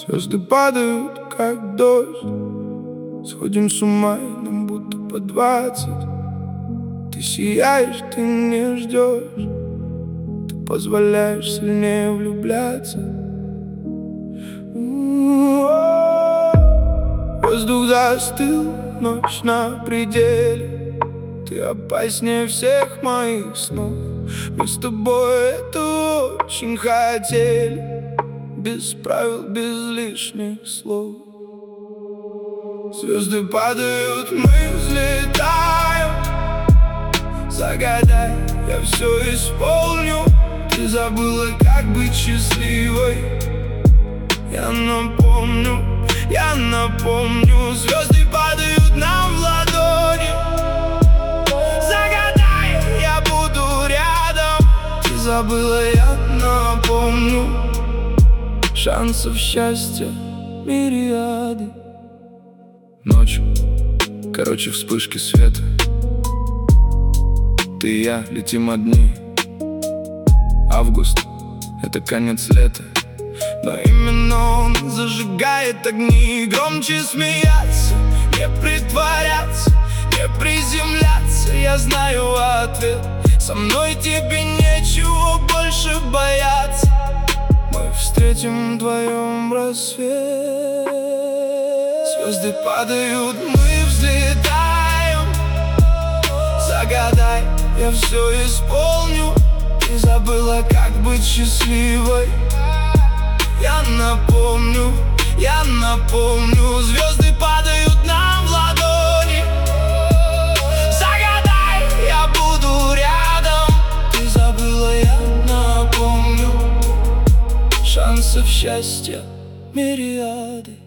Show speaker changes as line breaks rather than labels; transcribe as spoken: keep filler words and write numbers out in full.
Звезды падают, как дождь. Сходим с ума, и нам будто по двадцать. Ты сияешь, ты не ждешь. Ты позволяешь сильнее влюбляться. Воздух застыл, ночь на пределе. Ты опаснее всех моих снов. Мы с тобой это очень хотели. Без правил, без лишних слов. Звезды падают, мы взлетаем. Загадай, я все исполню. Ты забыла, как быть счастливой. Я напомню, я напомню. Звезды падают нам в ладони. Загадай, я буду рядом. Ты забыла, я напомню. Шансов счастья мириады. Ночью, короче, вспышки света. Ты и я летим одни. Август — это конец лета. Но именно он зажигает огни. Громче смеяться, не притворяться, не приземляться. Я знаю ответ. Со мной тебе нечего больше бояться. Мы встретим вдвоем рассвет. Звезды падают, мы взлетаем. Загадай, я все исполню. Ты забыла, как быть счастливой. Я напомню, я напомню. Звезды падают нам в ладони. Загадай, я буду рядом. Ты забыла, я напомню. Шансов счастья мириады.